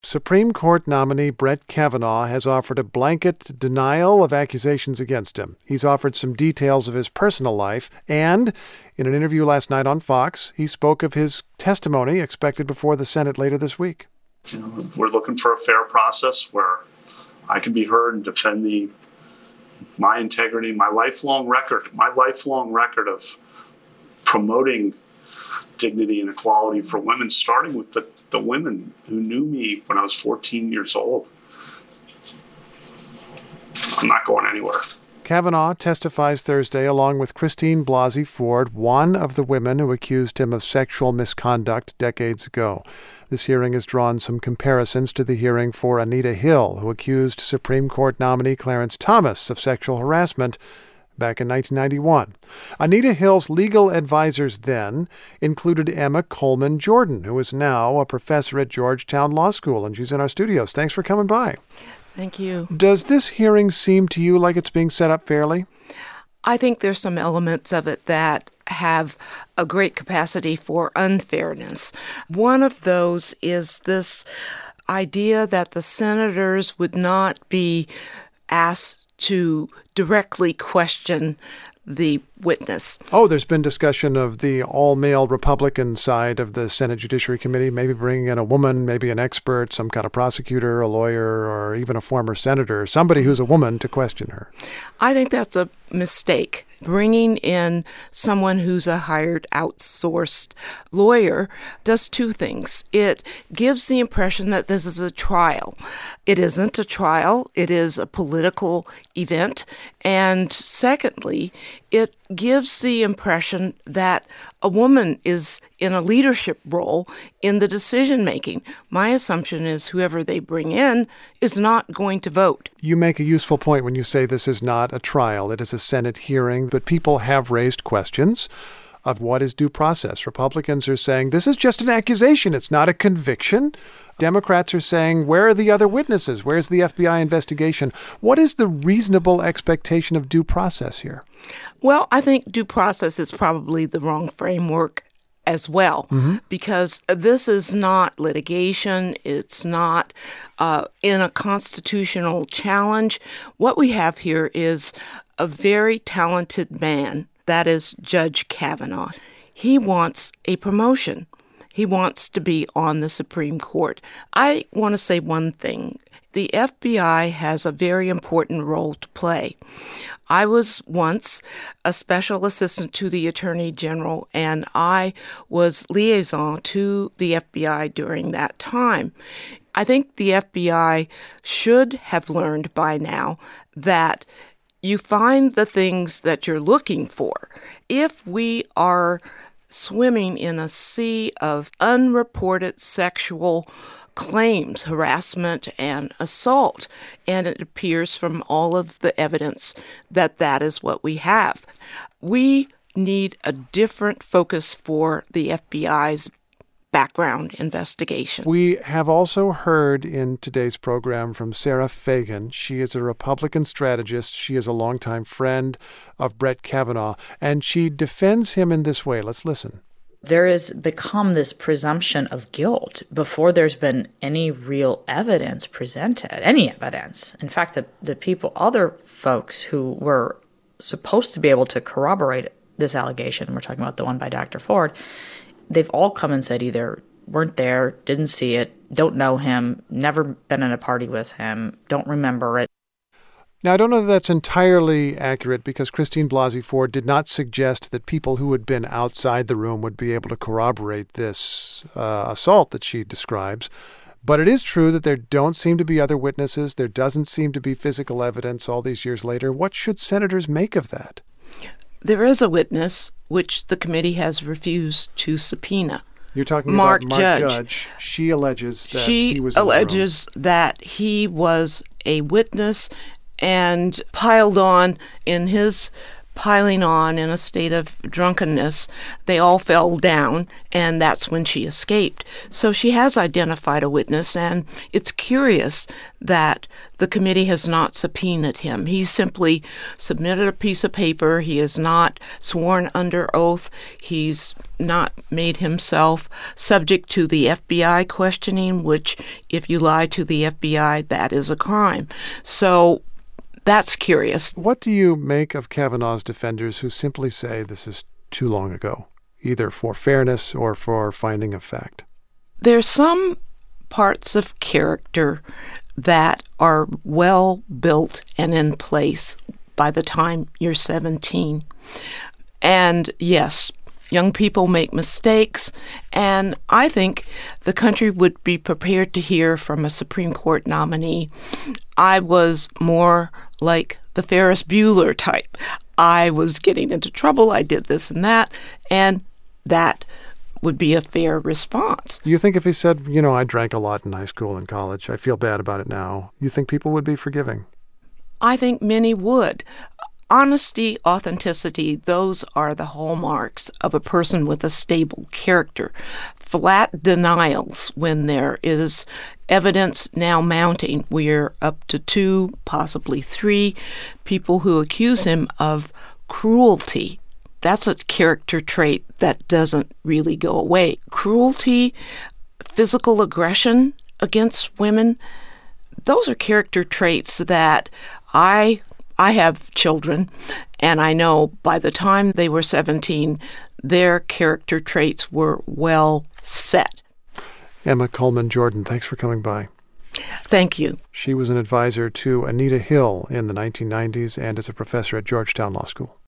Supreme Court nominee Brett Kavanaugh has offered a blanket denial of accusations against him. He's offered some details of his personal life, and in an interview last night on Fox, he spoke of his testimony expected before the Senate later this week. We're looking for a fair process where I can be heard and defend my integrity, my lifelong record of promoting dignity and equality for women, starting with the women who knew me when I was 14 years old. I'm not going anywhere. Kavanaugh testifies Thursday along with Christine Blasey Ford, one of the women who accused him of sexual misconduct decades ago. This hearing has drawn some comparisons to the hearing for Anita Hill, who accused Supreme Court nominee Clarence Thomas of sexual harassment back in 1991. Anita Hill's legal advisors then included Emma Coleman Jordan, who is now a professor at Georgetown Law School, and she's in our studios. Thanks for coming by. Thank you. Does this hearing seem to you like it's being set up fairly? I think there's some elements of it that have a great capacity for unfairness. One of those is this idea that the senators would not be asked to directly question the witness. Oh, there's been discussion of the all-male Republican side of the Senate Judiciary Committee, maybe bringing in a woman, maybe an expert, some kind of prosecutor, a lawyer, or even a former senator, somebody who's a woman to question her. I think that's a mistake. Bringing in someone who's a hired, outsourced lawyer does two things. It gives the impression that this is a trial. It isn't a trial. It is a political event. And secondly, it gives the impression that a woman is in a leadership role in the decision-making. My assumption is whoever they bring in is not going to vote. You make a useful point when you say this is not a trial. It is a Senate hearing, but people have raised questions of what is due process. Republicans are saying this is just an accusation. It's not a conviction. Democrats are saying, where are the other witnesses? Where's the FBI investigation? What is the reasonable expectation of due process here? Well, I think due process is probably the wrong framework as well, because this is not litigation. It's not in a constitutional challenge. What we have here is a very talented man, that is Judge Kavanaugh. He wants a promotion. He wants to be on the Supreme Court. I want to say one thing. The FBI has a very important role to play. I was once a special assistant to the Attorney General, and I was liaison to the FBI during that time. I think the FBI should have learned by now that you find the things that you're looking for. If we are swimming in a sea of unreported sexual claims, harassment, and assault, and it appears from all of the evidence that that is what we have. We need a different focus for the FBI's background investigation. We have also heard in today's program from Sarah Fagan. She is a Republican strategist. She is a longtime friend of Brett Kavanaugh, and she defends him in this way. Let's listen. There has become this presumption of guilt before there's been any real evidence presented, any evidence. In fact, other folks who were supposed to be able to corroborate this allegation, we're talking about the one by Dr. Ford, they've all come and said either weren't there, didn't see it, don't know him, never been in a party with him, don't remember it. Now, I don't know that that's entirely accurate because Christine Blasey Ford did not suggest that people who had been outside the room would be able to corroborate this assault that she describes. But it is true that there don't seem to be other witnesses. There doesn't seem to be physical evidence all these years later. What should senators make of that? There is a witness which the committee has refused to subpoena. You're talking Mark about Mark Judge. She alleges that he was in the room. She alleges that he was a witness and piled on in his piling on in a state of drunkenness. They all fell down, and that's when she escaped. So she has identified a witness, and it's curious that the committee has not subpoenaed him. He simply submitted a piece of paper. He is not sworn under oath. He's not made himself subject to the FBI questioning, which, if you lie to the FBI, that is a crime. So that's curious. What do you make of Kavanaugh's defenders who simply say this is too long ago, either for fairness or for finding of fact? There's some parts of character that are well built and in place by the time you're 17. And yes, young people make mistakes, and I think the country would be prepared to hear from a Supreme Court nominee. I was more like the Ferris Bueller type. I was getting into trouble, I did this and that would be a fair response. You think if he said, I drank a lot in high school and college, I feel bad about it now, you think people would be forgiving? I think many would. Honesty, authenticity, those are the hallmarks of a person with a stable character. Flat denials when there is evidence now mounting. We're up to 2, possibly 3 people who accuse him of cruelty. That's a character trait that doesn't really go away. Cruelty, physical aggression against women, those are character traits that I have children, and I know by the time they were 17, their character traits were well set. Emma Coleman Jordan, thanks for coming by. Thank you. She was an advisor to Anita Hill in the 1990s and is a professor at Georgetown Law School.